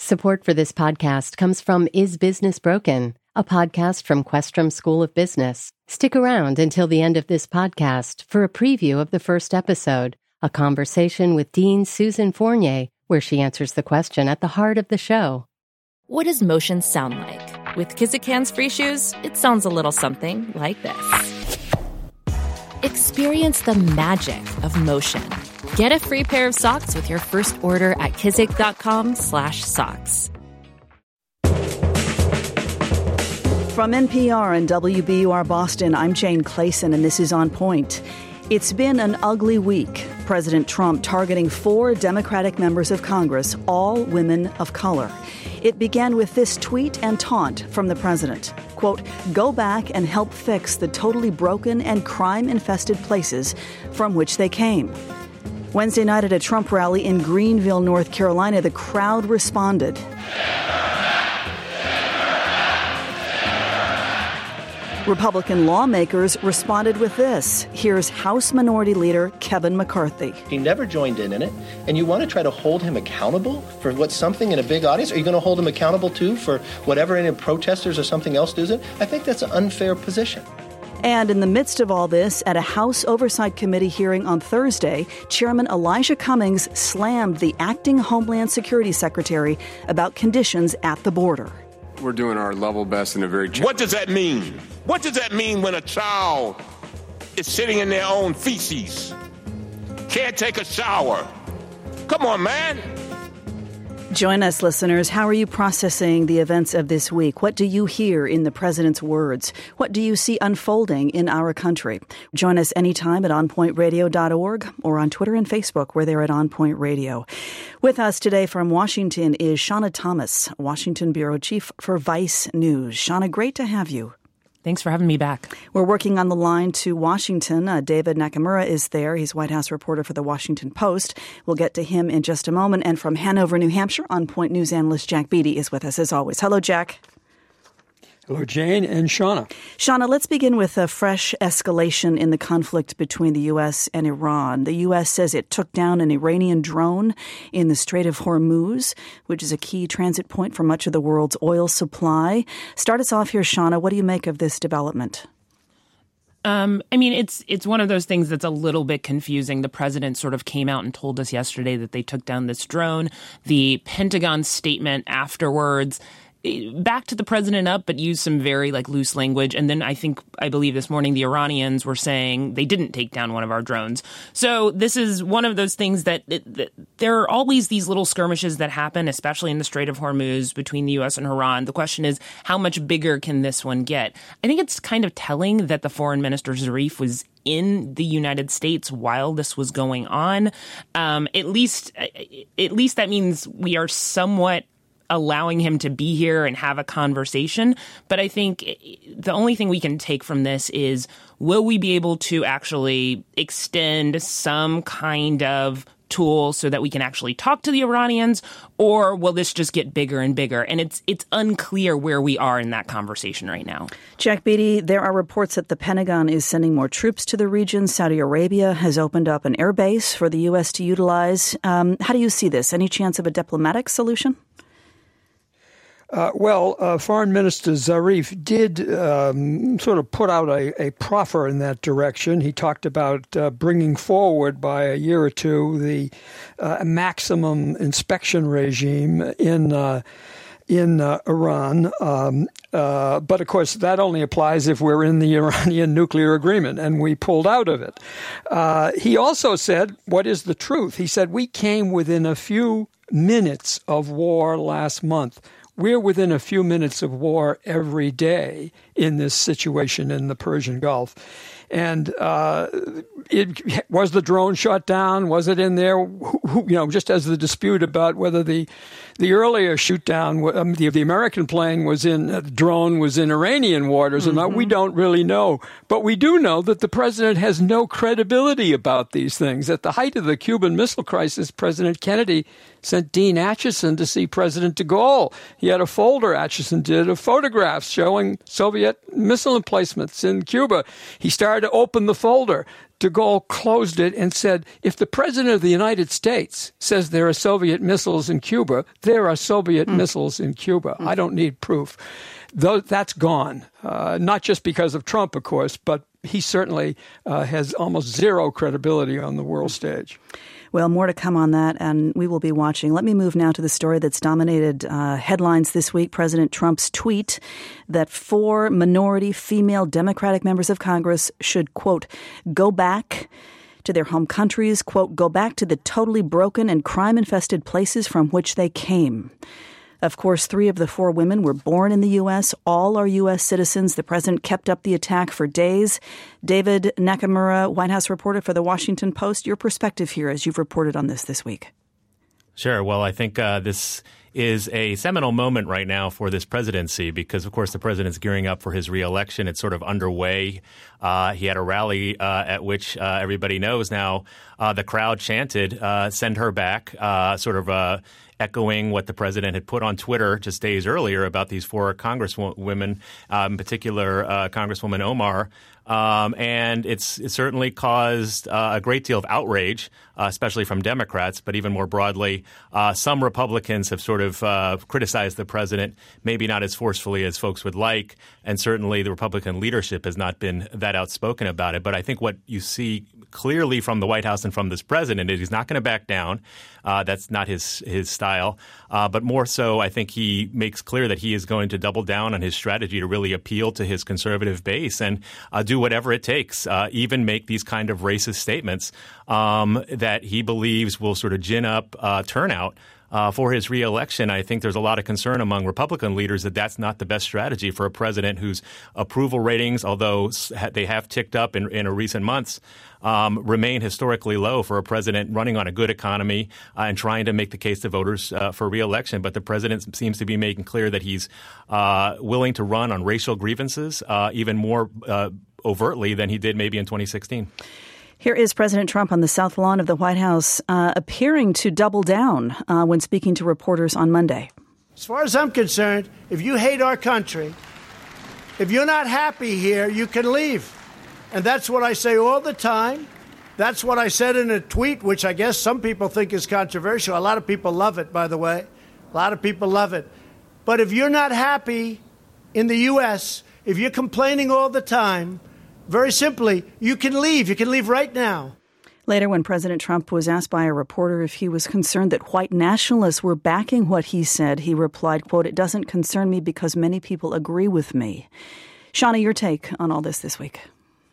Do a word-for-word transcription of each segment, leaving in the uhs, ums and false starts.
Support for this podcast comes from Is Business Broken, a podcast from Questrom School of Business. Stick around until the end of this podcast for a preview of the first episode, a conversation with Dean Susan Fournier, where she answers the question at the heart of the show. What does motion sound like? With Kizik hands-free shoes, it sounds a little something like this. Experience the magic of motion. Get a free pair of socks with your first order at kizik.com slash socks. From N P R and W B U R Boston, I'm Jane Clayson, and this is On Point. It's been an ugly week. President Trump targeting four Democratic members of Congress, all women of color. It began with this tweet and taunt from the president. Quote, go back and help fix the totally broken and crime-infested places from which they came. Wednesday night at a Trump rally in Greenville, North Carolina, the crowd responded. Republican lawmakers responded with this. Here's House Minority Leader Kevin McCarthy. He never joined in in it, and you want to try to hold him accountable for what's something in a big audience? Are you going to hold him accountable, too, for whatever any protesters or something else does it? I think that's an unfair position. And in the midst of all this, at a House Oversight Committee hearing on Thursday, Chairman Elijah Cummings slammed the acting Homeland Security Secretary about conditions at the border. We're doing our level best in a very... Ch- what does that mean? What does that mean when a child is sitting in their own feces? Can't take a shower? Come on, man. Join us, listeners. How are you processing the events of this week? What do you hear in the president's words? What do you see unfolding in our country? Join us anytime at on point radio dot org or on Twitter and Facebook, where they're at On Point Radio. With us today from Washington is Shawna Thomas, Washington Bureau Chief for Vice News. Shawna, great to have you. Thanks for having me back. We're working on the line to Washington. Uh, David Nakamura is there. He's White House reporter for the Washington Post. We'll get to him in just a moment. And from Hanover, New Hampshire, On Point News analyst Jack Beatty is with us as always. Hello, Jack. Hello, Jane and Shawna. Shawna, let's begin with a fresh escalation in the conflict between the U S and Iran. The U S says it took down an Iranian drone in the Strait of Hormuz, which is a key transit point for much of the world's oil supply. Start us off here, Shawna. What do you make of this development? Um, I mean, it's it's one of those things that's a little bit confusing. The president sort of came out and told us yesterday that they took down this drone. The Pentagon statement afterwards backed the president up, but used some very like loose language. And then I think, I believe this morning, the Iranians were saying they didn't take down one of our drones. So this is one of those things that, that, that there are always these little skirmishes that happen, especially in the Strait of Hormuz between the U S and Iran. The question is, how much bigger can this one get? I think it's kind of telling that the foreign minister Zarif was in the United States while this was going on. Um, at least, at least that means we are somewhat allowing him to be here and have a conversation. But I think the only thing we can take from this is, will we be able to actually extend some kind of tool so that we can actually talk to the Iranians, or will this just get bigger and bigger? And it's it's unclear where we are in that conversation right now. Jack Beatty, there are reports that the Pentagon is sending more troops to the region. Saudi Arabia has opened up an air base for the U S to utilize. Um, how do you see this? Any chance of a diplomatic solution? Uh, well, uh, Foreign Minister Zarif did um, sort of put out a, a proffer in that direction. He talked about uh, bringing forward by a year or two the uh, maximum inspection regime in uh, in uh, Iran. Um, uh, but, of course, that only applies if we're in the Iranian nuclear agreement, and we pulled out of it. Uh, he also said, what is the truth? He said, we came within a few minutes of war last month. We're within a few minutes of war every day in this situation in the Persian Gulf. And uh, it, was the drone shot down? Was it in there? You know, just as the dispute about whether the the earlier shoot down, um, the, the American plane was in, uh, the drone was in Iranian waters mm-hmm. or not, we don't really know. But we do know that the president has no credibility about these things. At the height of the Cuban Missile Crisis, President Kennedy sent Dean Acheson to see President de Gaulle. He had a folder, Acheson did, of photographs showing Soviet missile emplacements in Cuba. He started to open the folder. de Gaulle closed it and said, if the president of the United States says there are Soviet missiles in Cuba, there are Soviet mm. missiles in Cuba. Mm. I don't need proof. Though that's gone, uh, not just because of Trump, of course, but he certainly uh, has almost zero credibility on the world stage. Well, more to come on that, and we will be watching. Let me move now to the story that's dominated uh, headlines this week. President Trump's tweet that four minority female Democratic members of Congress should, quote, go back to their home countries, quote, go back to the totally broken and crime-infested places from which they came. Of course, three of the four women were born in the U S. All are U S citizens. The president kept up the attack for days. David Nakamura, White House reporter for The Washington Post, your perspective here as you've reported on this this week. Sure. Well, I think uh, this is a seminal moment right now for this presidency because, of course, the president's gearing up for his reelection. It's sort of underway. Uh, he had a rally uh, at which uh, everybody knows now uh, the crowd chanted, uh, send her back, uh, sort of uh, echoing what the president had put on Twitter just days earlier about these four congresswomen, uh, in particular uh, Congresswoman Omar. Um, and it's, it's certainly caused uh, a great deal of outrage, uh, especially from Democrats, but even more broadly, uh, some Republicans have sort of uh, criticized the president, maybe not as forcefully as folks would like, and certainly the Republican leadership has not been that outspoken about it. But I think what you see clearly from the White House and from this president is he's not going to back down. Uh, that's not his his style. Uh, but more so, I think he makes clear that he is going to double down on his strategy to really appeal to his conservative base and uh, do whatever it takes, uh, even make these kind of racist statements um, that he believes will sort of gin up uh, turnout. Uh, for his reelection. I think there's a lot of concern among Republican leaders that that's not the best strategy for a president whose approval ratings, although they have ticked up in, in recent months, um, remain historically low for a president running on a good economy uh, and trying to make the case to voters uh, for reelection. But the president seems to be making clear that he's uh, willing to run on racial grievances uh, even more uh, overtly than he did maybe in twenty sixteen. Here is President Trump on the South Lawn of the White House, uh, appearing to double down uh, when speaking to reporters on Monday. As far as I'm concerned, if you hate our country, if you're not happy here, you can leave. And that's what I say all the time. That's what I said in a tweet, which I guess some people think is controversial. A lot of people love it, by the way. A lot of people love it. But if you're not happy in the U S, if you're complaining all the time, very simply, you can leave. You can leave right now. Later, when President Trump was asked by a reporter if he was concerned that white nationalists were backing what he said, he replied, quote, it doesn't concern me because many people agree with me. Shauna, your take on all this this week.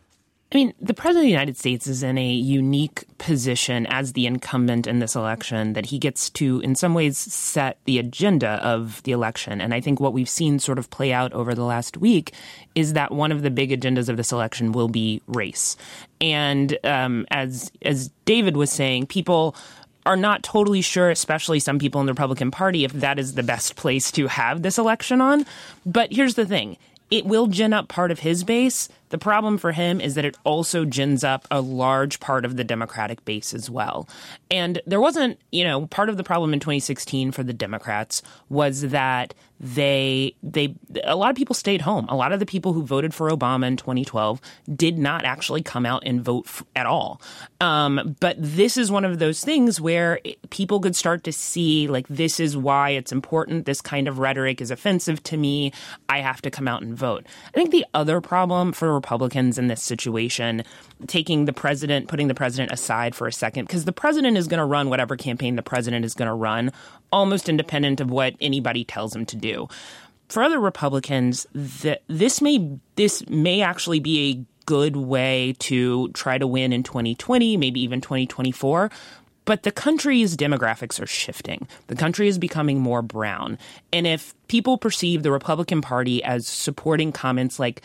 I mean, the president of the United States is in a unique position as the incumbent in this election that he gets to, in some ways, set the agenda of the election. And I think what we've seen sort of play out over the last week is that one of the big agendas of this election will be race. And um, as as David was saying, people are not totally sure, especially some people in the Republican Party, if that is the best place to have this election on. But here's the thing. It will gin up part of his base. The problem for him is that it also gins up a large part of the Democratic base as well. And there wasn't, you know, part of the problem in twenty sixteen for the Democrats was that they they a lot of people stayed home. A lot of the people who voted for Obama in twenty twelve did not actually come out and vote f- at all. Um, but this is one of those things where it, people could start to see, like, this is why it's important. This kind of rhetoric is offensive to me. I have to come out and vote. I think the other problem for Republicans in this situation, taking the president, putting the president aside for a second, because the president is going to run whatever campaign the president is going to run, almost independent of what anybody tells him to do. For other Republicans, the, this may this may actually be a good way to try to win in twenty twenty, maybe even twenty twenty-four. But the country's demographics are shifting. The country is becoming more brown. And if people perceive the Republican Party as supporting comments like,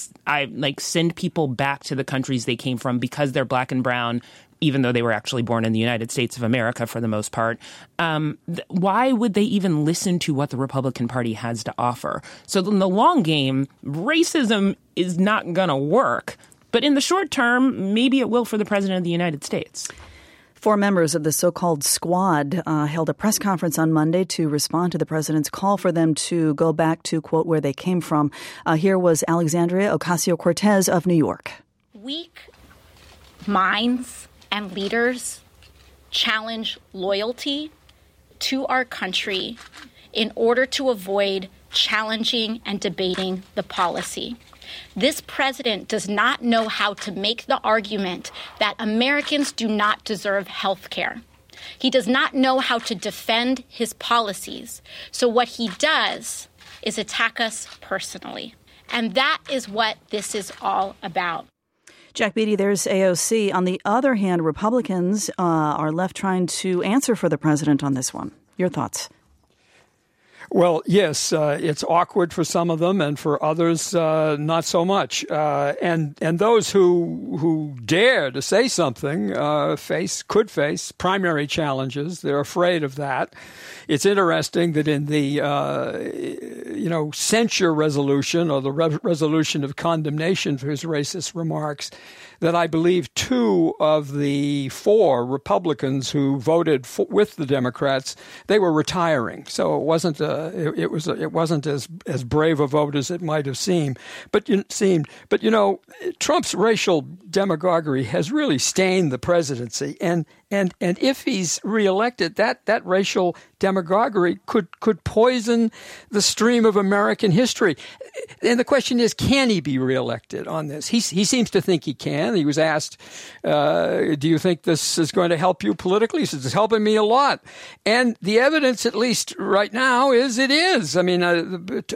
I like send people back to the countries they came from because they're black and brown, even though they were actually born in the United States of America for the most part, um, th- why would they even listen to what the Republican Party has to offer? So in the long game, racism is not going to work. But in the short term, maybe it will for the president of the United States. Four members of the so-called squad uh, held a press conference on Monday to respond to the president's call for them to go back to, quote, where they came from. Uh, here was Alexandria Ocasio-Cortez of New York. Weak minds and leaders challenge loyalty to our country in order to avoid challenging and debating the policy. This president does not know how to make the argument that Americans do not deserve health care. He does not know how to defend his policies. So what he does is attack us personally. And that is what this is all about. Jack Beatty, there's A O C. On the other hand, Republicans uh, are left trying to answer for the president on this one. Your thoughts? Well, yes, uh, it's awkward for some of them, and for others, uh, not so much. Uh, and and those who who dare to say something uh, face could face primary challenges. They're afraid of that. It's interesting that in the uh, you know censure resolution or the re- resolution of condemnation for his racist remarks, that I believe two of the four Republicans who voted for, with the Democrats, they were retiring. So it wasn't a, it, it was a, it wasn't as as brave a vote as it might have seemed. But you seemed. But you know, Trump's racial demagoguery has really stained the presidency, and and and if he's reelected, that that racial demagoguery could could poison the stream of American history. And the question is, can he be reelected on this? He he seems to think he can. He was asked, uh, do you think this is going to help you politically? He says, it's helping me a lot. And the evidence, at least right now, is it is. I mean, uh,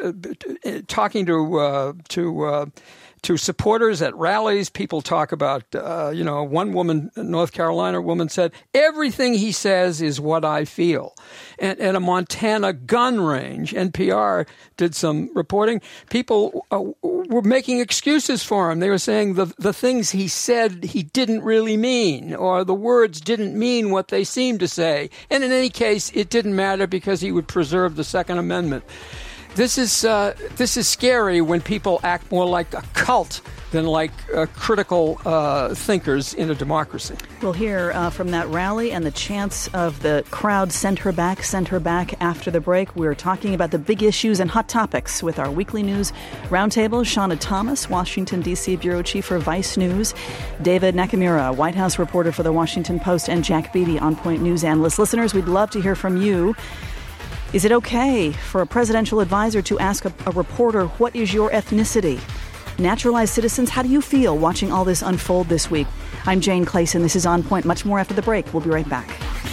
talking to uh, to uh, to supporters at rallies, people talk about, uh, you know, one woman, North Carolina woman said, everything he says is what I feel. And at a Montana gun range, N P R did some reporting, people uh, were making excuses for him. They were saying the, the things he said he didn't really mean, or the words didn't mean what they seemed to say. And in any case, it didn't matter because he would preserve the Second Amendment. This is uh, this is scary when people act more like a cult than like uh, critical uh, thinkers in a democracy. We'll hear uh, from that rally and the chants of the crowd, send her back, send her back, after the break. We're talking about the big issues and hot topics with our weekly news roundtable. Shauna Thomas, Washington, D C bureau chief for Vice News. David Nakamura, White House reporter for The Washington Post. And Jack Beatty, On Point News analyst. Listeners, we'd love to hear from you. Is it okay for a presidential advisor to ask a, a reporter, what is your ethnicity? Naturalized citizens, how do you feel watching all this unfold this week? I'm Jane Clayson. This is On Point. Much more after the break. We'll be right back.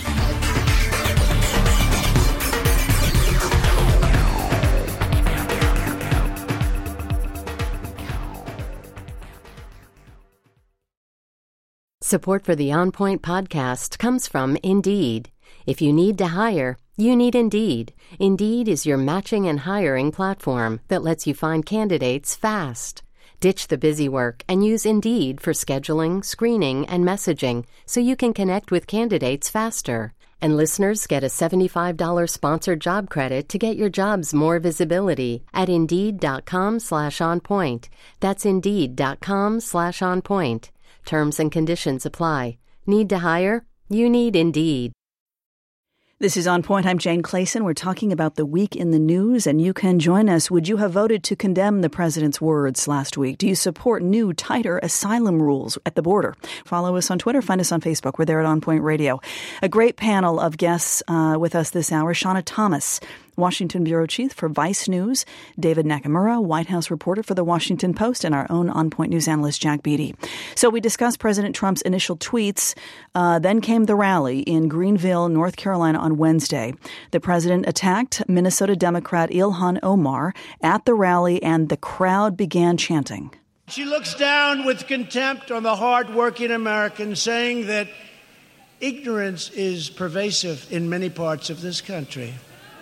Support for the On Point podcast comes from Indeed. If you need to hire, you need Indeed. Indeed is your matching and hiring platform that lets you find candidates fast. Ditch the busy work and use Indeed for scheduling, screening, and messaging so you can connect with candidates faster. And listeners get a seventy-five dollars sponsored job credit to get your jobs more visibility at Indeed.com slash on point. That's Indeed.com slash on point. Terms and conditions apply. Need to hire? You need Indeed. This is On Point. I'm Jane Clayson. We're talking about the week in the news, and you can join us. Would you have voted to condemn the president's words last week? Do you support new, tighter asylum rules at the border? Follow us on Twitter. Find us on Facebook. We're there at On Point Radio. A great panel of guests uh, with us this hour. Shauna Thomas, Washington bureau chief for Vice News. David Nakamura, White House reporter for The Washington Post, and our own On Point News analyst, Jack Beatty. So we discussed President Trump's initial tweets. Uh, then came the rally in Greenville, North Carolina on Wednesday. The president attacked Minnesota Democrat Ilhan Omar at the rally, and the crowd began chanting. She looks down with contempt on the hard-working Americans, saying that ignorance is pervasive in many parts of this country.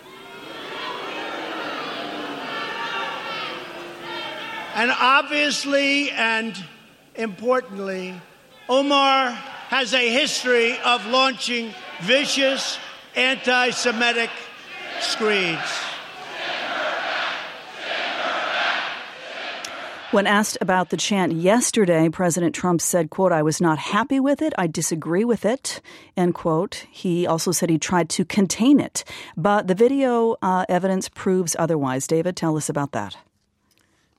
And obviously and importantly, Omar has a history of launching vicious anti-Semitic screeds. When asked about the chant yesterday, President Trump said, quote, I was not happy with it. I disagree with it, end quote. He also said he tried to contain it. But the video uh, evidence proves otherwise. David, tell us about that.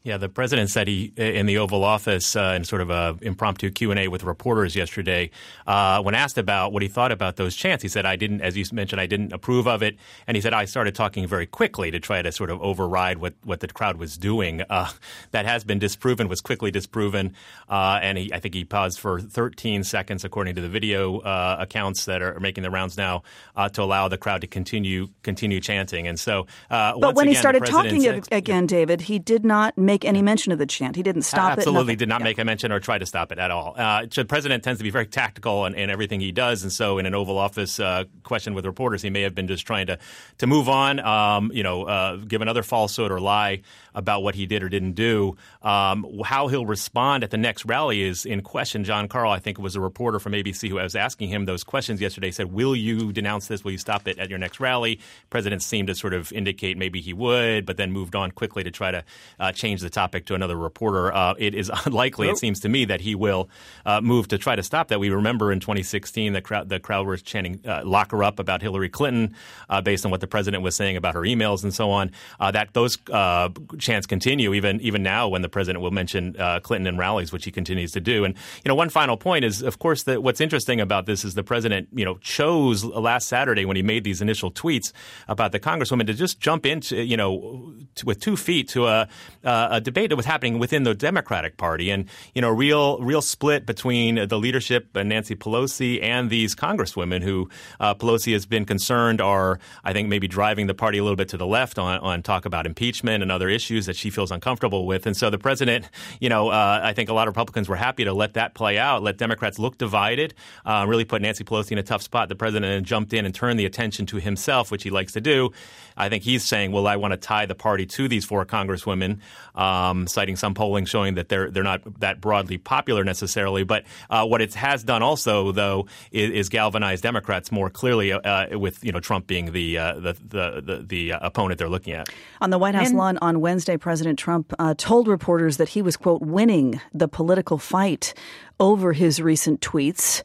Yeah, the president said he, in the Oval Office, uh, in sort of a impromptu Q and A with reporters yesterday, uh, when asked about what he thought about those chants, he said, I didn't, as you mentioned, I didn't approve of it. And he said, I started talking very quickly to try to sort of override what, what the crowd was doing. Uh, that has been disproven, was quickly disproven. Uh, and he, I think he paused for thirteen seconds, according to the video uh, accounts that are making the rounds now, uh, to allow the crowd to continue continue chanting. And so, uh, but once when again, he started the talking said, again, David, he did not make any mention of the chant. He didn't stop Absolutely it. Absolutely did not yeah. make a mention or try to stop it at all. Uh, the president tends to be very tactical in, in everything he does. And so in an Oval Office uh, question with reporters, he may have been just trying to, to move on, um, you know, uh, give another falsehood or lie about what he did or didn't do. Um, how he'll respond at the next rally is in question. John Carl, I think it was a reporter from A B C who was asking him those questions yesterday, said, will you denounce this? Will you stop it at your next rally? President seemed to sort of indicate maybe he would, but then moved on quickly to try to uh, change the topic to another reporter. Uh, it is unlikely, nope. it seems to me, that he will uh, move to try to stop that. We remember in twenty sixteen the crowd, the crowd was chanting uh, lock her up about Hillary Clinton uh, based on what the president was saying about her emails and so on. Uh, that those uh, chants continue even even now when the president will mention uh, Clinton in rallies, which he continues to do. And, you know, one final point is, of course, that what's interesting about this is the president, you know, chose last Saturday when he made these initial tweets about the Congresswoman to just jump into, you know, to, with two feet to a, uh, a debate that was happening within the Democratic Party. And, you know, real real split between the leadership and Nancy Pelosi and these congresswomen who uh, Pelosi has been concerned are, I think, maybe driving the party a little bit to the left on, on talk about impeachment and other issues that she feels uncomfortable with. And so the president, you know, uh, I think a lot of Republicans were happy to let that play out, let Democrats look divided, uh, really put Nancy Pelosi in a tough spot. The president then jumped in and turned the attention to himself, which he likes to do. I think he's saying, well, I want to tie the party to these four congresswomen, um, citing some polling showing that they're they're not that broadly popular necessarily. But uh, what it has done also, though, is, is galvanize Democrats more clearly uh, with, you know, Trump being the uh, the the, the, the uh, opponent they're looking at. On the White House and- lawn on Wednesday, President Trump uh, told reporters that he was, quote, winning the political fight over his recent tweets,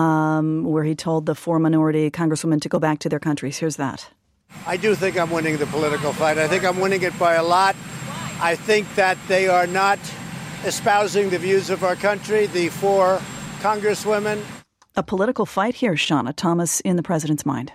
um, where he told the four minority congresswomen to go back to their countries. Here's that. I do think I'm winning the political fight. I think I'm winning it by a lot. I think that they are not espousing the views of our country, the four congresswomen. A political fight here, Shauna Thomas, in the president's mind.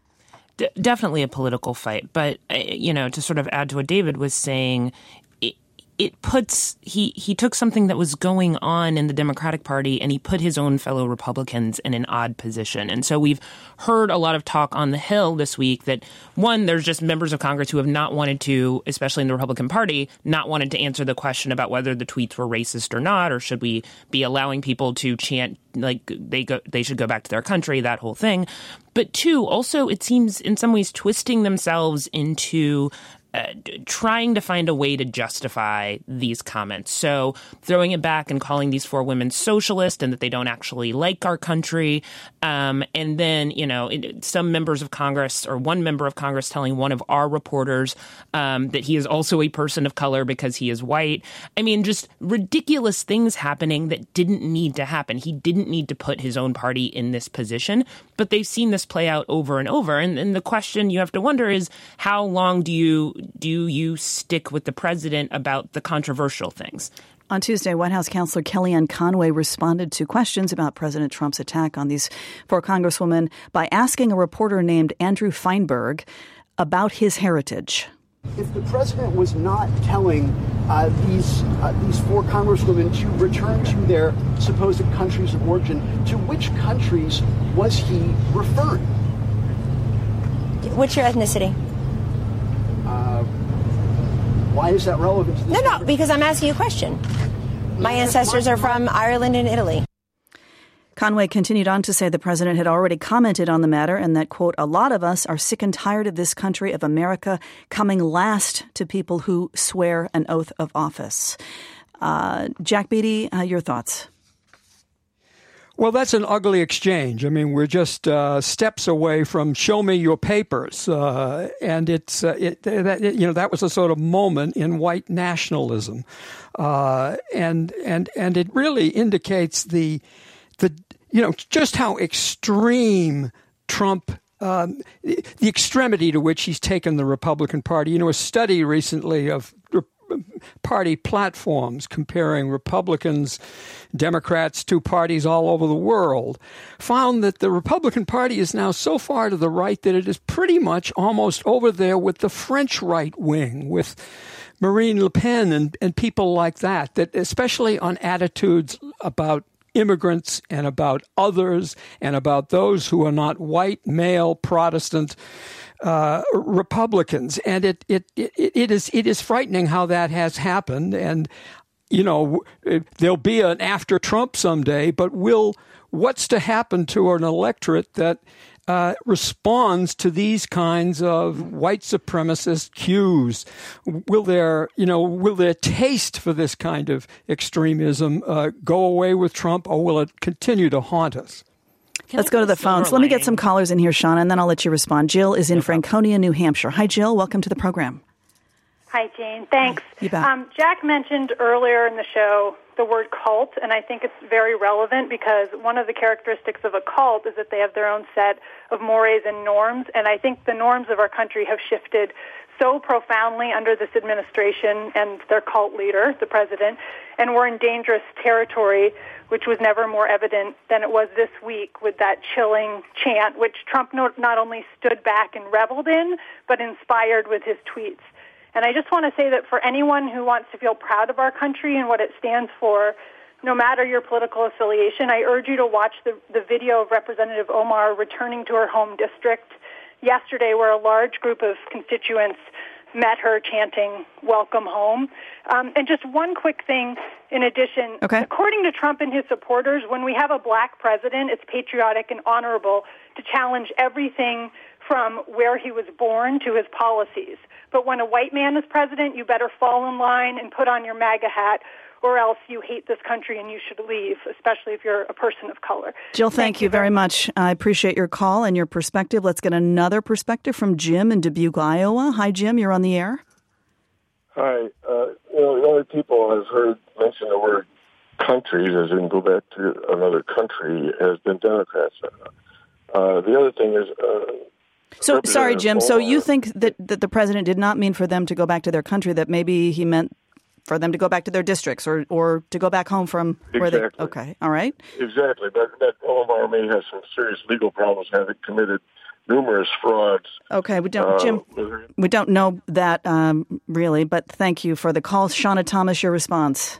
D- definitely a political fight. But, uh, you know, to sort of add to what David was saying, it, it puts he, he took something that was going on in the Democratic Party and he put his own fellow Republicans in an odd position. And so we've heard a lot of talk on the Hill this week that, one, there's just members of Congress who have not wanted to, especially in the Republican Party, not wanted to answer the question about whether the tweets were racist or not, or should we be allowing people to chant like they go, they should go back to their country, that whole thing. But two, also, it seems in some ways twisting themselves into Uh, trying to find a way to justify these comments. So throwing it back and calling these four women socialist and that they don't actually like our country. Um, and then, you know, it, some members of Congress or one member of Congress telling one of our reporters um, that he is also a person of color because he is white. I mean, just ridiculous things happening that didn't need to happen. He didn't need to put his own party in this position, but they've seen this play out over and over. And, and the question you have to wonder is, how long do you do you stick with the president about the controversial things? On Tuesday, White House Counselor Kellyanne Conway responded to questions about President Trump's attack on these four congresswomen by asking a reporter named Andrew Feinberg about his heritage. If the president was not telling uh, these uh, these four congresswomen to return to their supposed countries of origin, to which countries was he referring? What's your ethnicity? Uh, why is that relevant to this? No, no, because I'm asking you a question. My ancestors are from Ireland and Italy. Conway continued on to say the president had already commented on the matter and that, quote, a lot of us are sick and tired of this country of America coming last to people who swear an oath of office. Uh, Jack Beatty, uh, your thoughts? Well, that's an ugly exchange. I mean, we're just uh, steps away from show me your papers. Uh, and it's, uh, it, that, it, you know, that was a sort of moment in white nationalism. Uh, and, and, and it really indicates the, the, you know, just how extreme Trump, um, the extremity to which he's taken the Republican Party. You know, a study recently of party platforms, comparing Republicans, Democrats to parties all over the world, found that the Republican Party is now so far to the right that it is pretty much almost over there with the French right wing, with Marine Le Pen and, and people like that, that especially on attitudes about immigrants and about others and about those who are not white, male, Protestant uh, Republicans. And it, it, it, it is it is frightening how that has happened. And, you know, there'll be an after Trump someday, but will what's to happen to an electorate that Uh, responds to these kinds of white supremacist cues? Will their, you know, will their taste for this kind of extremism uh, go away with Trump, or will it continue to haunt us? Can Let's go to the phones. Let me get some callers in here, Sean, and then I'll let you respond. Jill is in no Franconia, New Hampshire. Hi, Jill. Welcome to the program. Hi, Jane. Thanks. You bet. Um, Jack mentioned earlier in the show the word cult, and I think it's very relevant because one of the characteristics of a cult is that they have their own set of mores and norms, and I think the norms of our country have shifted so profoundly under this administration and their cult leader, the president, and we're in dangerous territory, which was never more evident than it was this week with that chilling chant, which Trump not only stood back and reveled in, but inspired with his tweets. And I just want to say that for anyone who wants to feel proud of our country and what it stands for, no matter your political affiliation, I urge you to watch the, the video of Representative Omar returning to her home district yesterday, where a large group of constituents met her chanting, "Welcome home." Um, and just one quick thing in addition. Okay. According to Trump and his supporters, when we have a black president, it's patriotic and honorable to challenge everything from where he was born to his policies. But when a white man is president, you better fall in line and put on your MAGA hat, or else you hate this country and you should leave, especially if you're a person of color. Jill, thank, thank you very much. I appreciate your call and your perspective. Let's get another perspective from Jim in Dubuque, Iowa. Hi, Jim. You're on the air. Hi. Uh, you know, the only people I've heard mention the word countries, as in go back to another country, has been Democrats. Uh, the other thing is... Uh, So, sorry, Jim. So you think that, that the president did not mean for them to go back to their country, that maybe he meant for them to go back to their districts or, or to go back home from where exactly. they... Okay, all right. Exactly. But that Omar may have some serious legal problems, having committed numerous frauds. Okay, we don't, uh, Jim, we don't know that um, really, but thank you for the call. Shauna Thomas, your response.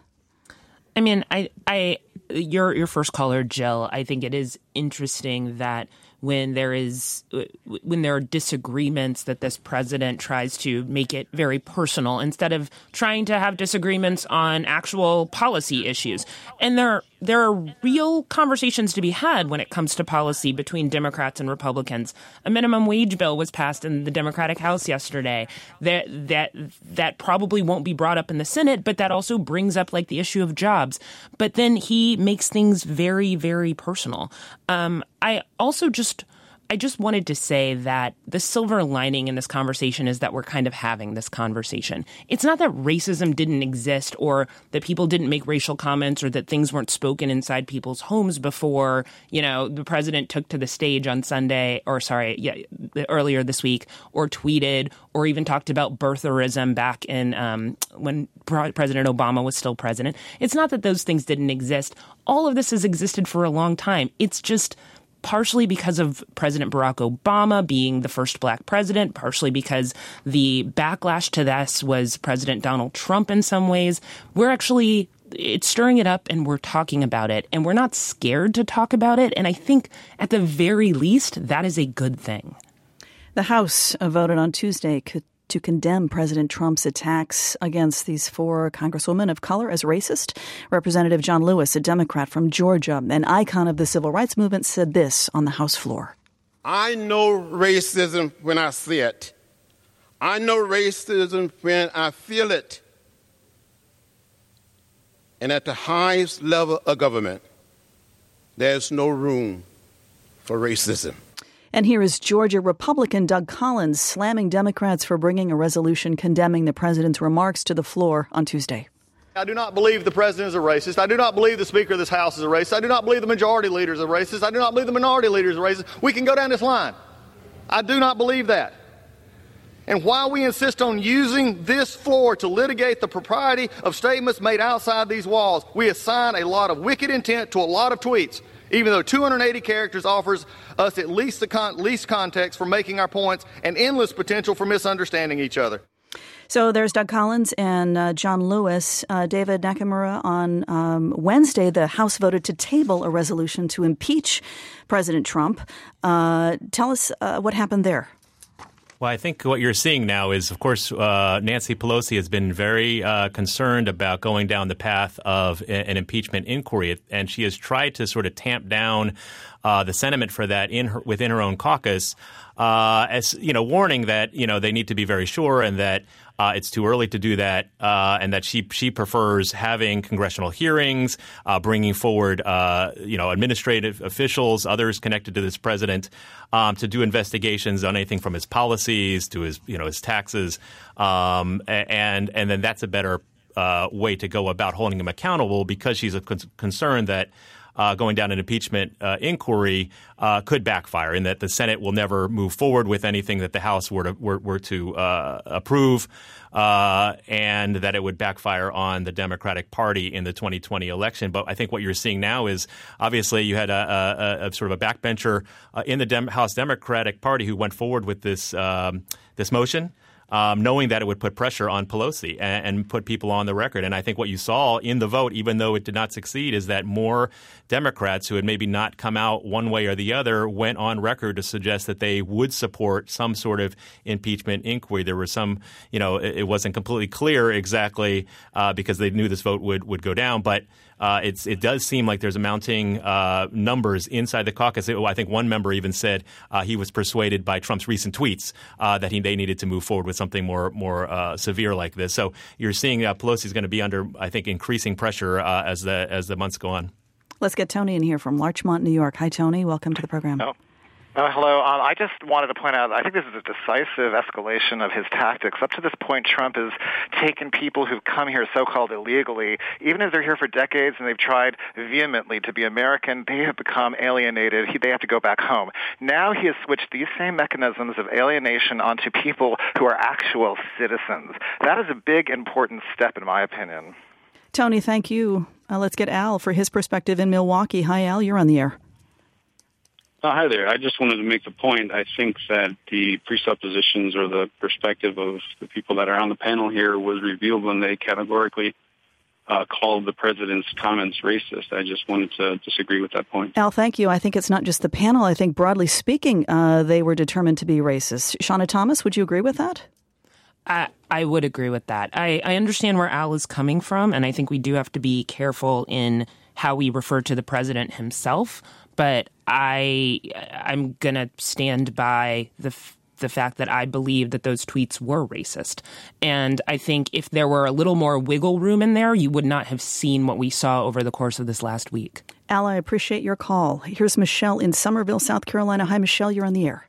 I mean, I, I, your, your first caller, Jill, I think it is interesting that when there is when there are disagreements that this president tries to make it very personal instead of trying to have disagreements on actual policy issues. And there there are real conversations to be had when it comes to policy between Democrats and Republicans. A minimum wage bill was passed in the Democratic House yesterday that that that probably won't be brought up in the Senate, but that also brings up like the issue of jobs. But then he makes things very, very personal. Um, I also just I just wanted to say that the silver lining in this conversation is that we're kind of having this conversation. It's not that racism didn't exist or that people didn't make racial comments or that things weren't spoken inside people's homes before, you know, the president took to the stage on Sunday or sorry, yeah, earlier this week or tweeted or even talked about birtherism back in um, when President Obama was still president. It's not that those things didn't exist. All of this has existed for a long time. It's just partially because of President Barack Obama being the first black president, partially because the backlash to this was President Donald Trump in some ways. We're actually, it's stirring it up and we're talking about it and we're not scared to talk about it. And I think at the very least, that is a good thing. The House voted on Tuesday to condemn President Trump's attacks against these four congresswomen of color as racist. Representative John Lewis, a Democrat from Georgia, an icon of the civil rights movement, said this on the House floor. I know racism when I see it. I know racism when I feel it. And at the highest level of government, there's no room for racism. And here is Georgia Republican Doug Collins slamming Democrats for bringing a resolution condemning the president's remarks to the floor on Tuesday. I do not believe the president is a racist. I do not believe the Speaker of this House is a racist. I do not believe the majority leader is a racist. I do not believe the minority leader is a racist. We can go down this line. I do not believe that. And while we insist on using this floor to litigate the propriety of statements made outside these walls, we assign a lot of wicked intent to a lot of tweets, even though two hundred eighty characters offers us at least the con- least context for making our points and endless potential for misunderstanding each other. So there's Doug Collins and uh, John Lewis. Uh, David Nakamura, on um, Wednesday, the House voted to table a resolution to impeach President Trump. Uh, tell us uh, what happened there. Well, I think what you're seeing now is, of course, uh, Nancy Pelosi has been very uh, concerned about going down the path of a- an impeachment inquiry, and she has tried to sort of tamp down uh, the sentiment for that in her, within her own caucus, uh, as you know, warning that you know they need to be very sure and that uh, it's too early to do that, uh, and that she she prefers having congressional hearings, uh, bringing forward uh, you know administrative officials, others connected to this president, um, to do investigations on anything from his policies to his you know his taxes, um, and and then that's a better uh, way to go about holding him accountable, because she's a con- concerned that. Uh, going down an impeachment uh, inquiry uh, could backfire, in that the Senate will never move forward with anything that the House were to, were, were to uh, approve, uh, and that it would backfire on the Democratic Party in the twenty twenty election. But I think what you're seeing now is, obviously, you had a, a, a sort of a backbencher uh, in the Dem- House Democratic Party who went forward with this um, this motion. Um, knowing that it would put pressure on Pelosi and, and put people on the record. And I think what you saw in the vote, even though it did not succeed, is that more Democrats who had maybe not come out one way or the other went on record to suggest that they would support some sort of impeachment inquiry. There was some, you know, it, it wasn't completely clear exactly uh, because they knew this vote would, would go down. But Uh, it's, it does seem like there's a mounting uh, numbers inside the caucus. It, I think one member even said uh, he was persuaded by Trump's recent tweets uh, that he, they needed to move forward with something more more uh, severe like this. So you're seeing uh, Pelosi is going to be under, I think, increasing pressure uh, as the as the months go on. Let's get Tony in here from Larchmont, New York. Hi, Tony. Welcome to the program. Oh. Uh, hello. Um, I just wanted to point out, I think this is a decisive escalation of his tactics. Up to this point, Trump has taken people who've come here so-called illegally, even if they're here for decades and they've tried vehemently to be American, they have become alienated. He, they have to go back home. Now he has switched these same mechanisms of alienation onto people who are actual citizens. That is a big, important step, in my opinion. Tony, thank you. Uh, let's get Al for his perspective in Milwaukee. Hi, Al. You're on the air. Uh, hi there. I just wanted to make the point. I think that the presuppositions or the perspective of the people that are on the panel here was revealed when they categorically uh, called the president's comments racist. I just wanted to disagree with that point. Al, thank you. I think it's not just the panel. I think broadly speaking, uh, they were determined to be racist. Shauna Thomas, would you agree with that? I, I would agree with that. I, I understand where Al is coming from, and I think we do have to be careful in how we refer to the president himself. But I, I'm going to stand by the f- the fact that I believe that those tweets were racist. And I think if there were a little more wiggle room in there, you would not have seen what we saw over the course of this last week. Al, I appreciate your call. Here's Michelle in Somerville, South Carolina. Hi, Michelle. You're on the air.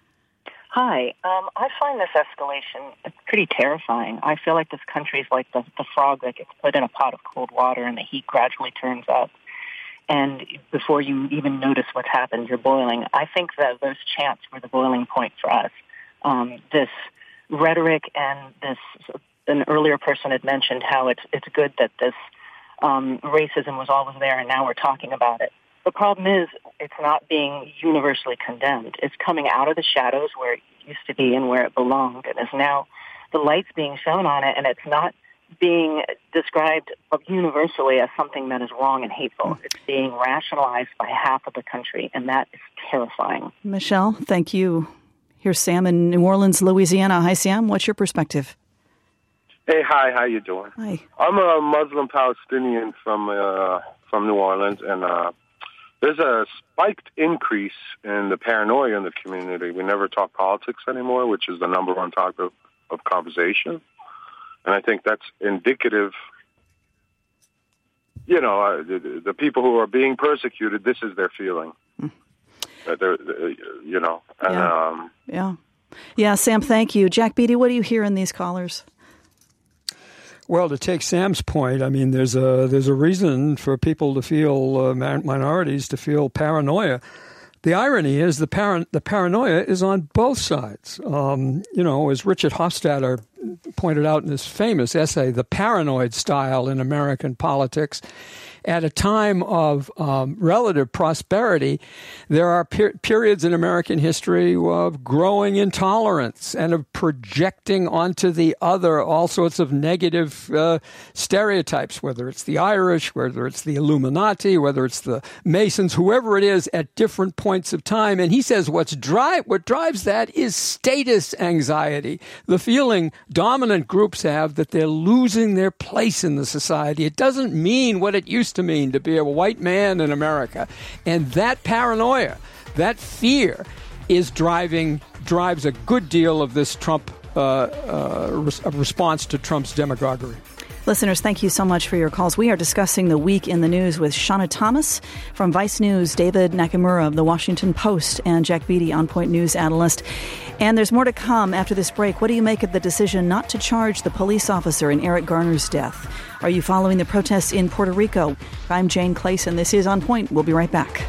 Hi. Um, I find this escalation pretty terrifying. I feel like this country is like the, the frog that gets put in a pot of cold water and the heat gradually turns up. And before you even notice what's happened, you're boiling. I think that those chants were the boiling point for us. Um, this rhetoric and this, an earlier person had mentioned how it's it's good that this um, racism was always there and now we're talking about it. The problem is it's not being universally condemned. It's coming out of the shadows where it used to be and where it belonged. And is now the light's being shown on it, and it's not being described universally as something that is wrong and hateful. It's being rationalized by half of the country, and that is terrifying. Michelle, thank you. Here's Sam in New Orleans, Louisiana. Hi, Sam. What's your perspective? Hey, hi. How you doing? Hi. I'm a Muslim Palestinian from uh, from New Orleans, and uh, there's a spiked increase in the paranoia in the community. We never talk politics anymore, which is the number one topic of, of conversation. And I think that's indicative, you know, uh, the, the people who are being persecuted, this is their feeling. Mm. Uh, they're, uh, you know. And, yeah. Um, yeah. Yeah, Sam, thank you. Jack Beatty, what do you hear in these callers? Well, to take Sam's point, I mean, there's a there's a reason for people to feel, uh, minorities to feel paranoia. The irony is the par- the paranoia is on both sides. Um, you know, as Richard Hofstadter pointed out in his famous essay, The Paranoid Style in American Politics, at a time of um, relative prosperity, there are per- periods in American history of growing intolerance and of projecting onto the other all sorts of negative uh, stereotypes, whether it's the Irish, whether it's the Illuminati, whether it's the Masons, whoever it is at different points of time. And he says what's drive, what drives that is status anxiety, the feeling dominant groups have that they're losing their place in the society. It doesn't mean what it used to mean to be a white man in America. And that paranoia, that fear is driving, drives a good deal of this Trump uh, uh, res- response to Trump's demagoguery. Listeners, thank you so much for your calls. We are discussing the week in the news with Shauna Thomas from Vice News, David Nakamura of The Washington Post, and Jack Beatty, On Point News analyst. And there's more to come after this break. What do you make of the decision not to charge the police officer in Eric Garner's death? Are you following the protests in Puerto Rico? I'm Jane Clayson. This is On Point. We'll be right back.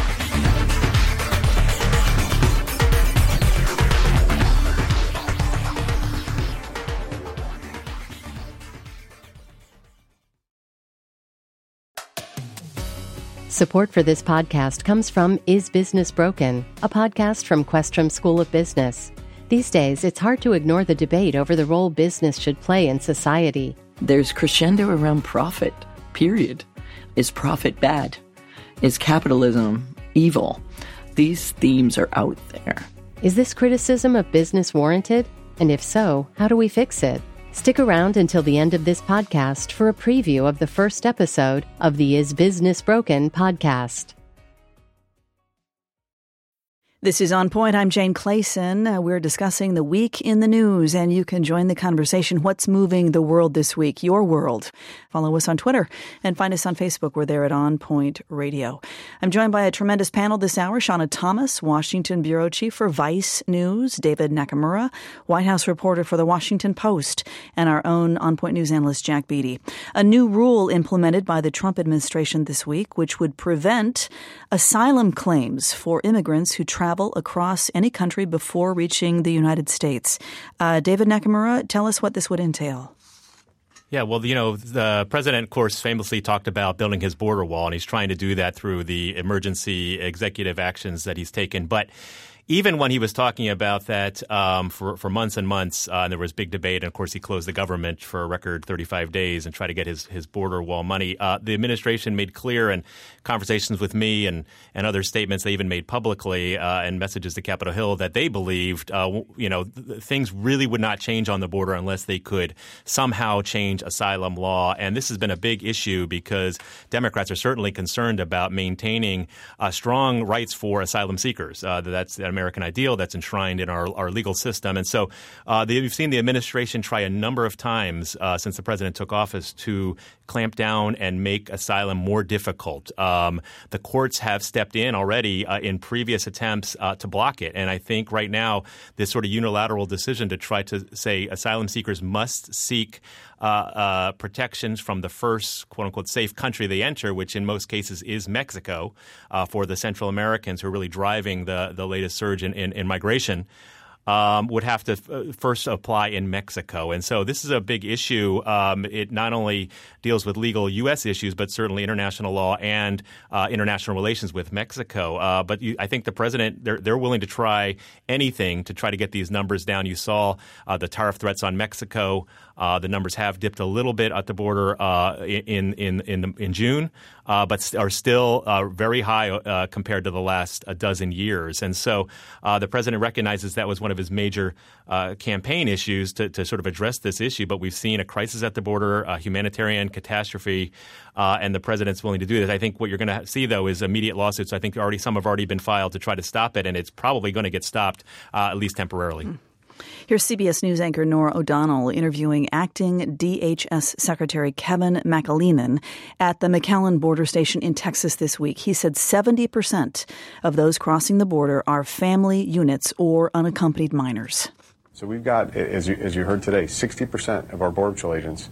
Support for this podcast comes from Is Business Broken?, a podcast from Questrom School of Business. These days, it's hard to ignore the debate over the role business should play in society. There's crescendo around profit, period. Is profit bad? Is capitalism evil? These themes are out there. Is this criticism of business warranted? And if so, how do we fix it? Stick around until the end of this podcast for a preview of the first episode of the Is Business Broken podcast. This is On Point. I'm Jane Clayson. Uh, we're discussing the week in the news, and you can join the conversation. What's moving the world this week? Your world. Follow us on Twitter and find us on Facebook. We're there at On Point Radio. I'm joined by a tremendous panel this hour. Shauna Thomas, Washington Bureau Chief for Vice News. David Nakamura, White House reporter for The Washington Post. And our own On Point News analyst, Jack Beatty. A new rule implemented by the Trump administration this week, which would prevent asylum claims for immigrants who travel travel across any country before reaching the United States. Uh, David Nakamura, tell us what this would entail. Yeah, well, you know, the president, of course, famously talked about building his border wall, and he's trying to do that through the emergency executive actions that he's taken. But even when he was talking about that um, for, for months and months, uh, and there was big debate, and of course he closed the government for a record thirty-five days and tried to get his, his border wall money, uh, the administration made clear in conversations with me and, and other statements they even made publicly uh, and messages to Capitol Hill that they believed, uh, you know, th- things really would not change on the border unless they could somehow change asylum law. And this has been a big issue because Democrats are certainly concerned about maintaining uh, strong rights for asylum seekers. Uh, that's the American ideal that's enshrined in our, our legal system. And so uh, the, we've seen the administration try a number of times uh, since the president took office to clamp down and make asylum more difficult. Um, the courts have stepped in already uh, in previous attempts uh, to block it. And I think right now this sort of unilateral decision to try to say asylum seekers must seek uh, uh, protections from the first, quote unquote, safe country they enter, which in most cases is Mexico uh, for the Central Americans who are really driving the, the latest surge in, in, in migration. Um, would have to f- first apply in Mexico. And so this is a big issue. Um, it not only deals with legal U S issues, but certainly international law and uh, international relations with Mexico. Uh, but you, I think the president, they're, they're willing to try anything to try to get these numbers down. You saw uh, the tariff threats on Mexico. Uh, the numbers have dipped a little bit at the border uh, in in in in June, uh, but are still uh, very high uh, compared to the last a dozen years. And so uh, the president recognizes that was one of his major uh, campaign issues to, to sort of address this issue. But we've seen a crisis at the border, a humanitarian catastrophe, uh, and the president's willing to do this. I think what you're going to see, though, is immediate lawsuits. I think already some have already been filed to try to stop it, and it's probably going to get stopped uh, at least temporarily. Mm. Here's C B S News anchor Norah O'Donnell interviewing acting D H S Secretary Kevin McAleenan at the McAllen border station in Texas this week. He said seventy percent of those crossing the border are family units or unaccompanied minors. So we've got, as you, as you heard today, sixty percent of our Border Patrol agents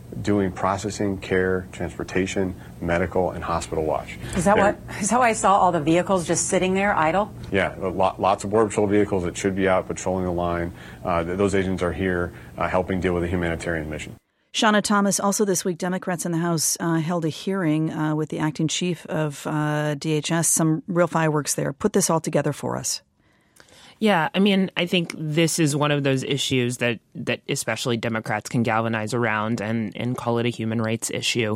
doing processing, care, transportation, medical, and hospital watch. Is that They're, what? Is that why I saw all the vehicles just sitting there idle? Yeah, lots of Border Patrol vehicles that should be out patrolling the line. Uh, those agents are here uh, helping deal with a humanitarian mission. Shauna Thomas, also this week, Democrats in the House uh, held a hearing uh, with the acting chief of uh, D H S. Some real fireworks there. Put this all together for us. Yeah, I mean, I think this is one of those issues that, that especially Democrats can galvanize around and, and call it a human rights issue.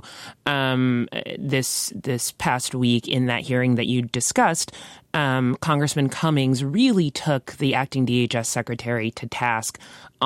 Um, this this past week in that hearing that you discussed, um, Congressman Cummings really took the acting D H S secretary to task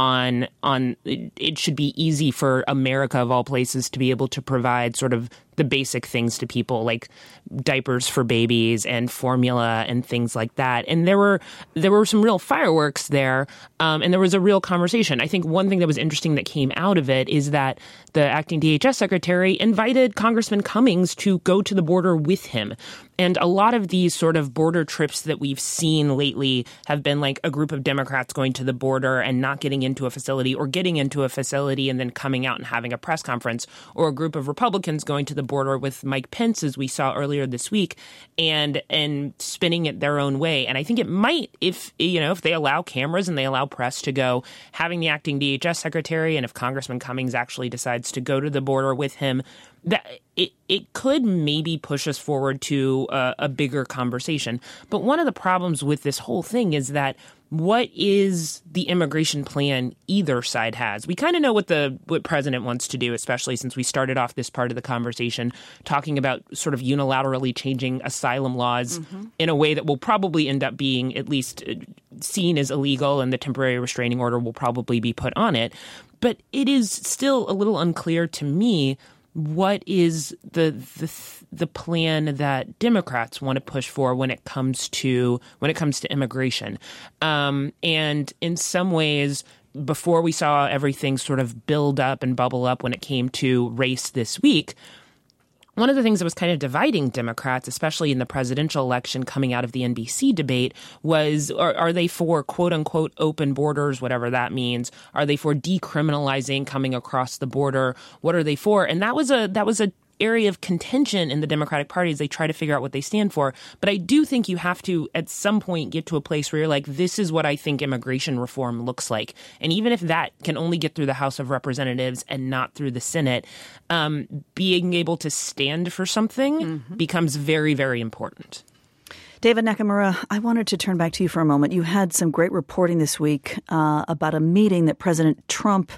on on it should be easy for America, of all places, to be able to provide sort of the basic things to people like diapers for babies and formula and things like that. And there were there were some real fireworks there, um, and there was a real conversation. I think one thing that was interesting that came out of it is that the acting D H S secretary invited Congressman Cummings to go to the border with him. And a lot of these sort of border trips that we've seen lately have been like a group of Democrats going to the border and not getting into a facility, or getting into a facility and then coming out and having a press conference, or a group of Republicans going to the border with Mike Pence, as we saw earlier this week, and and spinning it their own way. And I think it might, if you know, if they allow cameras and they allow press to go, having the acting D H S secretary, and if Congressman Cummings actually decides to go to the border with him, that it, it could maybe push us forward to a, a bigger conversation. But one of the problems with this whole thing is that what is the immigration plan either side has? We kind of know what the what president wants to do, especially since we started off this part of the conversation talking about sort of unilaterally changing asylum laws mm-hmm. in a way that will probably end up being at least seen as illegal, and the temporary restraining order will probably be put on it. But it is still a little unclear to me what is the the the plan that Democrats want to push for when it comes to when it comes to immigration, um, and in some ways, before we saw everything sort of build up and bubble up when it came to race this week, one of the things that was kind of dividing Democrats, especially in the presidential election coming out of the N B C debate, was are, are they for quote unquote open borders, whatever that means? Are they for decriminalizing coming across the border? What are they for? And that was a that was a area of contention in the Democratic Party as they try to figure out what they stand for. But I do think you have to, at some point, get to a place where you're like, this is what I think immigration reform looks like. And even if that can only get through the House of Representatives and not through the Senate, um, being able to stand for something mm-hmm. becomes very, very important. David Nakamura, I wanted to turn back to you for a moment. You had some great reporting this week uh, about a meeting that President Trump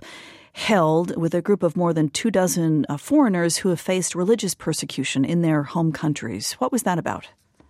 held with a group of more than two dozen uh, foreigners who have faced religious persecution in their home countries. What was that about?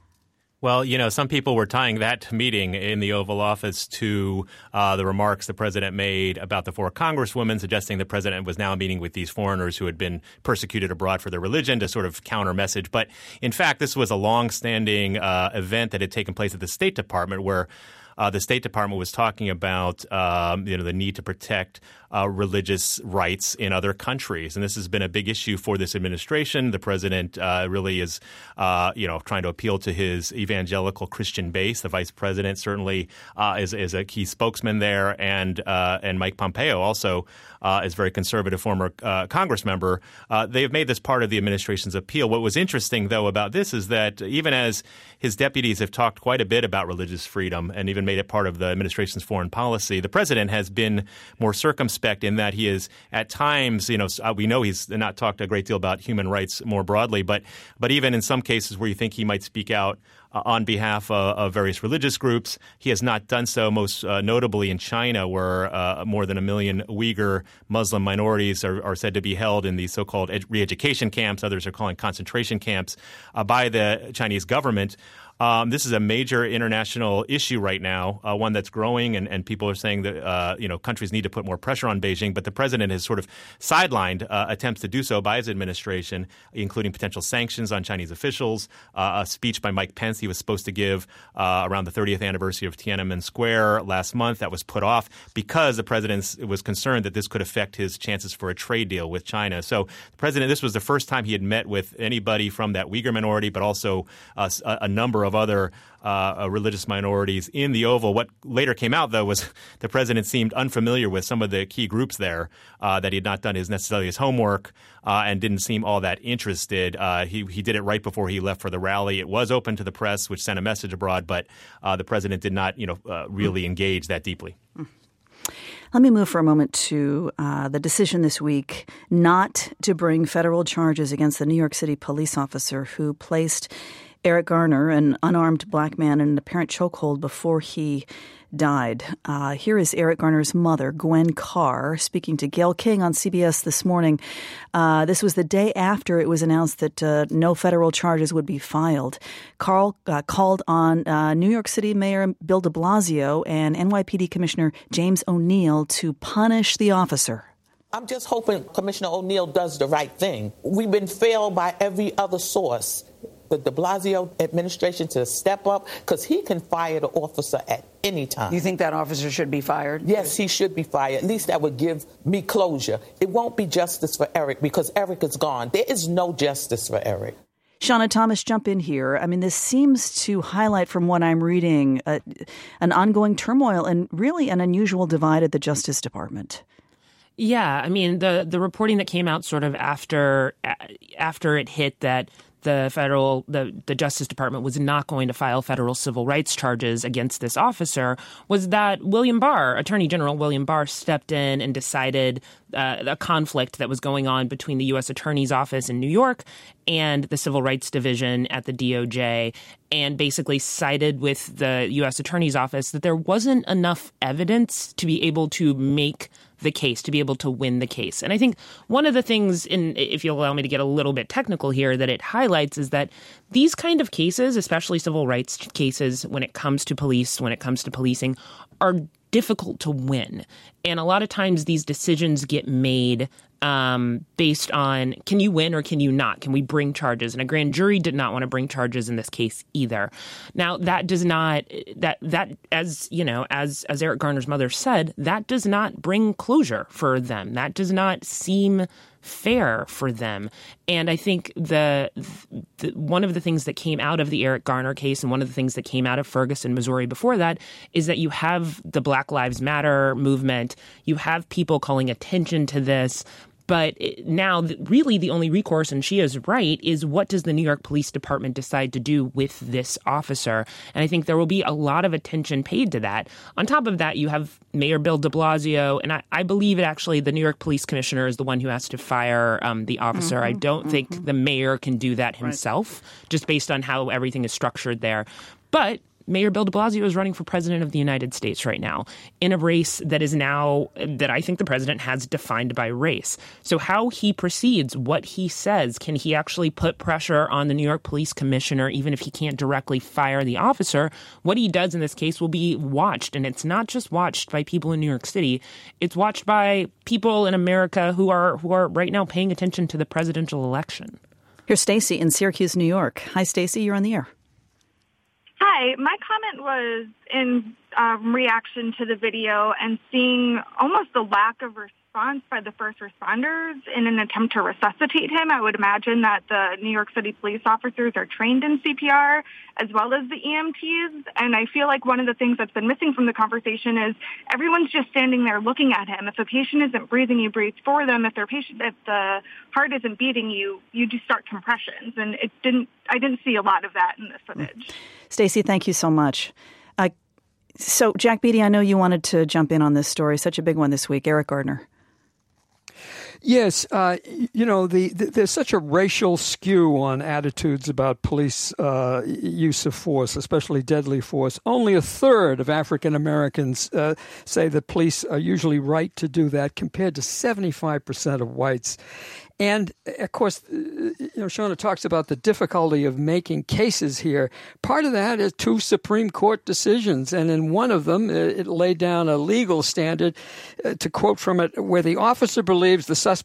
Well, you know, some people were tying that meeting in the Oval Office to uh, the remarks the president made about the four congresswomen, suggesting the president was now meeting with these foreigners who had been persecuted abroad for their religion to sort of counter message. But in fact, this was a long-standing uh, event that had taken place at the State Department, where Uh, the State Department was talking about um, you know, the need to protect uh, religious rights in other countries. And this has been a big issue for this administration. The president uh, really is uh, you know, trying to appeal to his evangelical Christian base. The vice president certainly uh, is, is a key spokesman there. And, uh, and Mike Pompeo also uh, is a very conservative former uh, Congress member. Uh, they have made this part of the administration's appeal. What was interesting, though, about this is that even as his deputies have talked quite a bit about religious freedom and even made it part of the administration's foreign policy, the president has been more circumspect in that he is at times, you know, we know he's not talked a great deal about human rights more broadly, but but even in some cases where you think he might speak out uh, on behalf of, of various religious groups, he has not done so, most uh, notably in China, where uh, more than a million Uyghur Muslim minorities are, are said to be held in these so-called ed- re-education camps, others are calling concentration camps, uh, by the Chinese government. Um, this is a major international issue right now, uh, one that's growing, and, and people are saying that uh, you know, countries need to put more pressure on Beijing. But the president has sort of sidelined uh, attempts to do so by his administration, including potential sanctions on Chinese officials. Uh, a speech by Mike Pence he was supposed to give uh, around the thirtieth anniversary of Tiananmen Square last month. That was put off because the president was concerned that this could affect his chances for a trade deal with China. So the president, this was the first time he had met with anybody from that Uyghur minority, but also uh, a, a number of of other uh, religious minorities in the Oval. What later came out, though, was the president seemed unfamiliar with some of the key groups there, uh, that he had not done his necessarily his homework uh, and didn't seem all that interested. Uh, he, he did it right before he left for the rally. It was open to the press, which sent a message abroad, but uh, the president did not, you know, uh, really engage that deeply. Let me move for a moment to uh, the decision this week not to bring federal charges against the New York City police officer who placed Eric Garner, an unarmed black man, in an apparent chokehold before he died. Uh, here is Eric Garner's mother, Gwen Carr, speaking to Gayle King on C B S this morning. Uh, this was the day after it was announced that uh, no federal charges would be filed. Carl uh, called on uh, New York City Mayor Bill de Blasio and N Y P D Commissioner James O'Neill to punish the officer. I'm just hoping Commissioner O'Neill does the right thing. We've been failed by every other source. The de Blasio administration to step up, because he can fire the officer at any time. You think that officer should be fired? Yes, he should be fired. At least that would give me closure. It won't be justice for Eric because Eric is gone. There is no justice for Eric. Shauna Thomas, jump in here. I mean, this seems to highlight from what I'm reading uh, an ongoing turmoil and really an unusual divide at the Justice Department. Yeah, I mean, the the reporting that came out sort of after after it hit that the federal, the, the Justice Department was not going to file federal civil rights charges against this officer was that William Barr, Attorney General William Barr, stepped in and decided uh, a conflict that was going on between the U S Attorney's Office in New York and the Civil Rights Division at the D O J, and basically sided with the U S Attorney's Office that there wasn't enough evidence to be able to make the case, to be able to win the case. And I think one of the things, in, if you'll allow me to get a little bit technical here, that it highlights is that these kind of cases, especially civil rights cases, when it comes to police, when it comes to policing, are difficult to win. And a lot of times these decisions get made um, based on, can you win or can you not? Can we bring charges? And a grand jury did not want to bring charges in this case either. Now, that does not, that, that as, you know, as, as Eric Garner's mother said, that does not bring closure for them. That does not seem fair for them. And I think the, the one of the things that came out of the Eric Garner case and one of the things that came out of Ferguson, Missouri before that is that you have the Black Lives Matter movement. You have people calling attention to this. But now, really, the only recourse, and she is right, is what does the New York Police Department decide to do with this officer? And I think there will be a lot of attention paid to that. On top of that, you have Mayor Bill de Blasio, and I, I believe it actually the New York Police Commissioner is the one who has to fire um, the officer. Mm-hmm, I don't mm-hmm. think the mayor can do that himself, right, just based on how everything is structured there. But Mayor Bill de Blasio is running for president of the United States right now in a race that is now, that I think the president has defined by race. So how he proceeds, what he says, can he actually put pressure on the New York Police Commissioner, even if he can't directly fire the officer? What he does in this case will be watched. And it's not just watched by people in New York City. It's watched by people in America who are who are right now paying attention to the presidential election. Here's Stacy in Syracuse, New York. Hi, Stacy. You're on the air. Hi, my comment was in um, reaction to the video and seeing almost a lack of response by the first responders in an attempt to resuscitate him. I would imagine that the New York City police officers are trained in C P R as well as the E M Ts. And I feel like one of the things that's been missing from the conversation is everyone's just standing there looking at him. If a patient isn't breathing, you breathe for them. If their patient, if the heart isn't beating, you you do start compressions. And it didn't. I didn't see a lot of that in this footage. Stacey, thank you so much. Uh, so, Jack Beatty, I know you wanted to jump in on this story. Such a big one this week. Eric Garner. Yes, uh, you know, the, the, there's such a racial skew on attitudes about police uh, use of force, especially deadly force. Only a third of African Americans uh, say that police are usually right to do that, compared to seventy-five percent of whites. And, of course, you know, Shauna talks about the difficulty of making cases here. Part of that is two Supreme Court decisions, and in one of them, it laid down a legal standard, uh, to quote from it, where the officer believes the suspect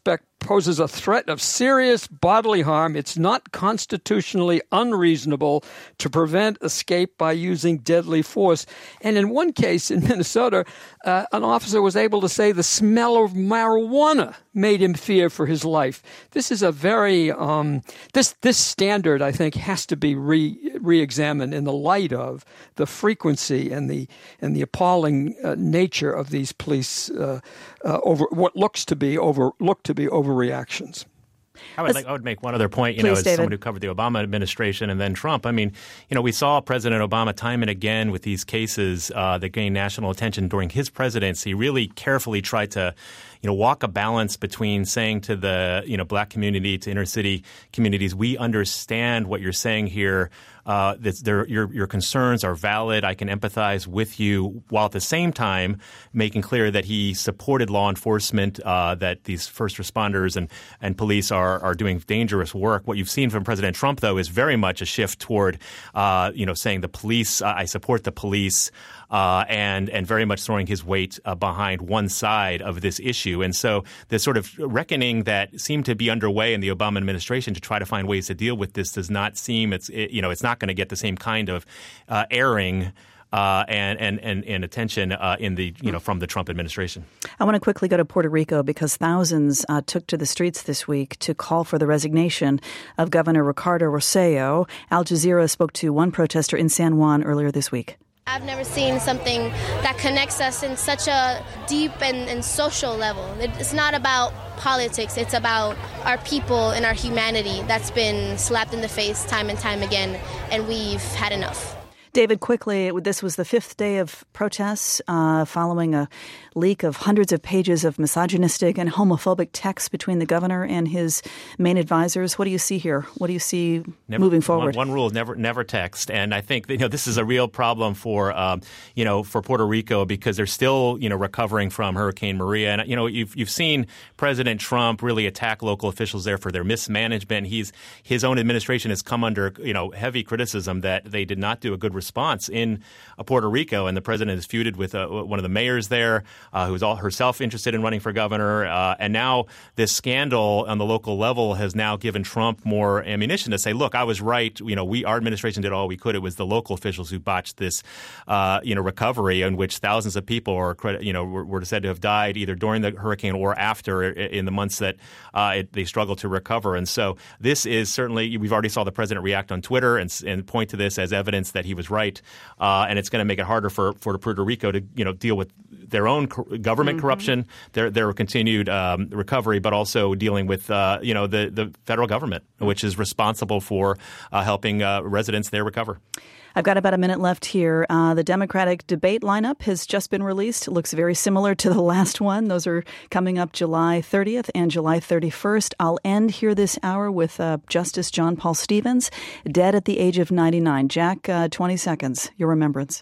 poses a threat of serious bodily harm, it's not constitutionally unreasonable to prevent escape by using deadly force. And in one case in Minnesota, uh, an officer was able to say the smell of marijuana made him fear for his life. This is a very um, this this standard, I think, has to be re re-examined in the light of the frequency and the and the appalling uh, nature of these police uh, uh, over what looks to be over look to be overreactions. I would, like, I would make one other point, you Please, know, as David. someone who covered the Obama administration and then Trump. I mean, you know, we saw President Obama time and again with these cases uh, that gained national attention during his presidency, really carefully tried to, you know, walk a balance between saying to the, you know, black community, to inner city communities, we understand what you're saying here. Uh, that there, your your concerns are valid. I can empathize with you, while at the same time making clear that he supported law enforcement, uh, that these first responders and, and police are are doing dangerous work. What you've seen from President Trump, though, is very much a shift toward, uh, you know, saying the police. Uh, I support the police. Uh, and and very much throwing his weight uh, behind one side of this issue. And so the sort of reckoning that seemed to be underway in the Obama administration to try to find ways to deal with this does not seem it's it, you know it's not going to get the same kind of uh, airing uh, and, and and and attention uh, in the you know from the Trump administration. I want to quickly go to Puerto Rico because thousands uh, took to the streets this week to call for the resignation of Governor Ricardo Rossello. Al Jazeera spoke to one protester in San Juan earlier this week. I've never seen something that connects us in such a deep and, and social level. It's not about politics. It's about our people and our humanity that's been slapped in the face time and time again, and we've had enough. David, quickly, this was the fifth day of protests uh, following a leak of hundreds of pages of misogynistic and homophobic texts between the governor and his main advisors. What do you see here? What do you see never, moving forward? One, one rule: never, never text. And I think you know this is a real problem for um, you know for Puerto Rico because they're still you know recovering from Hurricane Maria. And you know you've you've seen President Trump really attack local officials there for their mismanagement. He's his own administration has come under you know heavy criticism that they did not do a good response in uh, Puerto Rico, and the president is feuded with uh, one of the mayors there, uh, who's all herself interested in running for governor. Uh, and now this scandal on the local level has now given Trump more ammunition to say, look, I was right. You know, we our administration did all we could. It was the local officials who botched this, uh, you know, recovery in which thousands of people are, you know, were, were said to have died either during the hurricane or after in the months that uh, it, they struggled to recover. And so this is certainly we've already saw the president react on Twitter and, and point to this as evidence that he was right. Uh, and it's going to make it harder for, for Puerto Rico to, you know, deal with their own co- government mm-hmm. corruption, their their continued um, recovery, but also dealing with, uh, you know, the, the federal government, which is responsible for uh, helping uh, residents there recover. I've got about a minute left here. Uh, the Democratic debate lineup has just been released. It looks very similar to the last one. Those are coming up July thirtieth and July thirty-first. I'll end here this hour with uh, Justice John Paul Stevens, dead at the age of ninety-nine. Jack, uh, twenty seconds, your remembrance.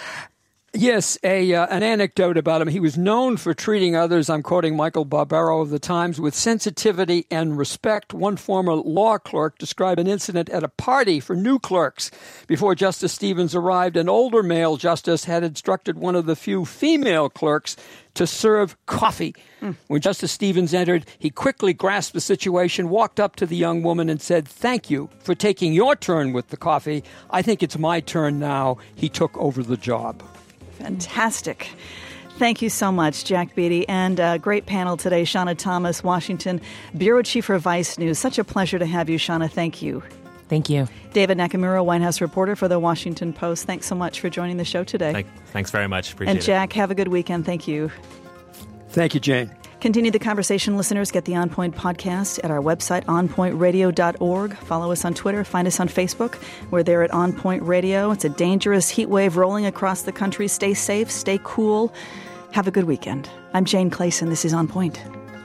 Yes, a uh, an anecdote about him. He was known for treating others, I'm quoting Michael Barbaro of the Times, with sensitivity and respect. One former law clerk described an incident at a party for new clerks. Before Justice Stevens arrived, an older male justice had instructed one of the few female clerks to serve coffee. Mm. When Justice Stevens entered, he quickly grasped the situation, walked up to the young woman and said, "Thank you for taking your turn with the coffee. I think it's my turn now." He took over the job. Fantastic. Thank you so much, Jack Beatty. And a great panel today, Shauna Thomas, Washington Bureau Chief for Vice News. Such a pleasure to have you, Shauna. Thank you. Thank you. David Nakamura, White House reporter for the Washington Post. Thanks so much for joining the show today. Thank, thanks very much. Appreciate it. And Jack, it. have a good weekend. Thank you. Thank you, Jane. Continue the conversation, listeners. Get the On Point podcast at our website, on point radio dot org. Follow us on Twitter. Find us on Facebook. We're there at On Point Radio. It's a dangerous heat wave rolling across the country. Stay safe. Stay cool. Have a good weekend. I'm Jane Clayson. This is On Point.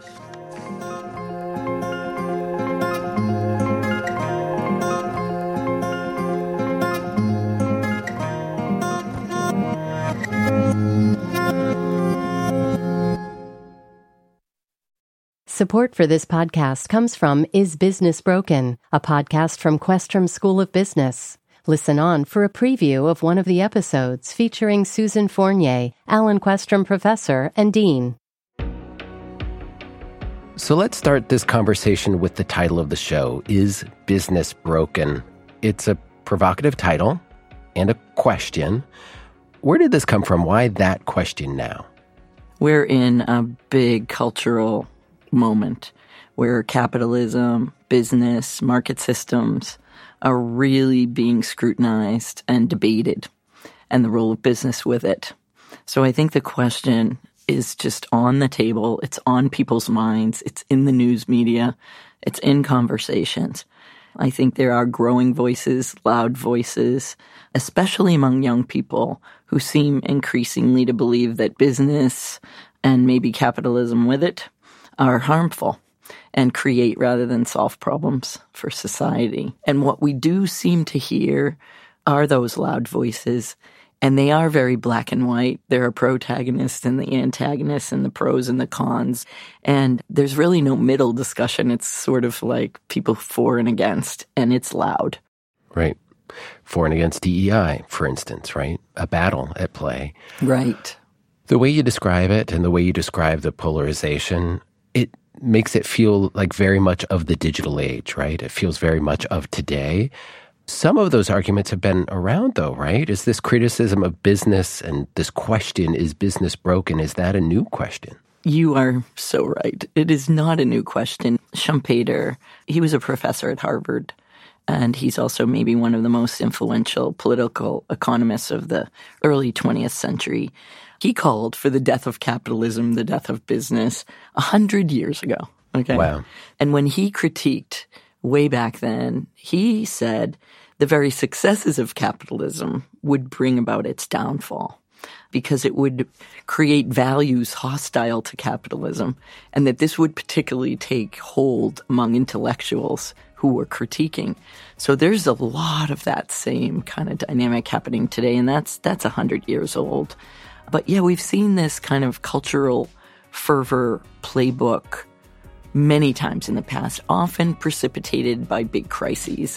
Support for this podcast comes from Is Business Broken, a podcast from Questrom School of Business. Listen on for a preview of one of the episodes featuring Susan Fournier, Alan Questrom Professor and Dean. So let's start this conversation with the title of the show, Is Business Broken? It's a provocative title and a question. Where did this come from? Why that question now? We're in a big cultural moment where capitalism, business, market systems are really being scrutinized and debated, and the role of business with it. So I think the question is just on the table. It's on people's minds. It's in the news media. It's in conversations. I think there are growing voices, loud voices, especially among young people who seem increasingly to believe that business and maybe capitalism with it are harmful and create rather than solve problems for society. And what we do seem to hear are those loud voices, and they are very black and white. There are protagonists and the antagonists and the pros and the cons. And there's really no middle discussion. It's sort of like people for and against, and it's loud. Right. For and against D E I, for instance, right? A battle at play. Right. The way you describe it and the way you describe the polarization, it makes it feel like very much of the digital age, right? It feels very much of today. Some of those arguments have been around, though, right? Is this criticism of business and this question, is business broken, is that a new question? You are so right. It is not a new question. Schumpeter, he was a professor at Harvard, and he's also maybe one of the most influential political economists of the early twentieth century. He called for the death of capitalism, the death of business, a hundred years ago. Okay. Wow. And when he critiqued way back then, he said the very successes of capitalism would bring about its downfall because it would create values hostile to capitalism, and that this would particularly take hold among intellectuals who were critiquing. So there's a lot of that same kind of dynamic happening today, and that's that's one hundred years old. But yeah, we've seen this kind of cultural fervor playbook many times in the past, often precipitated by big crises.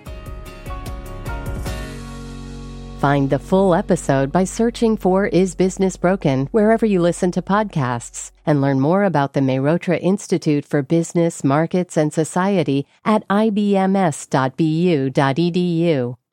Find the full episode by searching for Is Business Broken wherever you listen to podcasts, and learn more about the Mehrotra Institute for Business, Markets, and Society at I B M S dot B U dot E D U.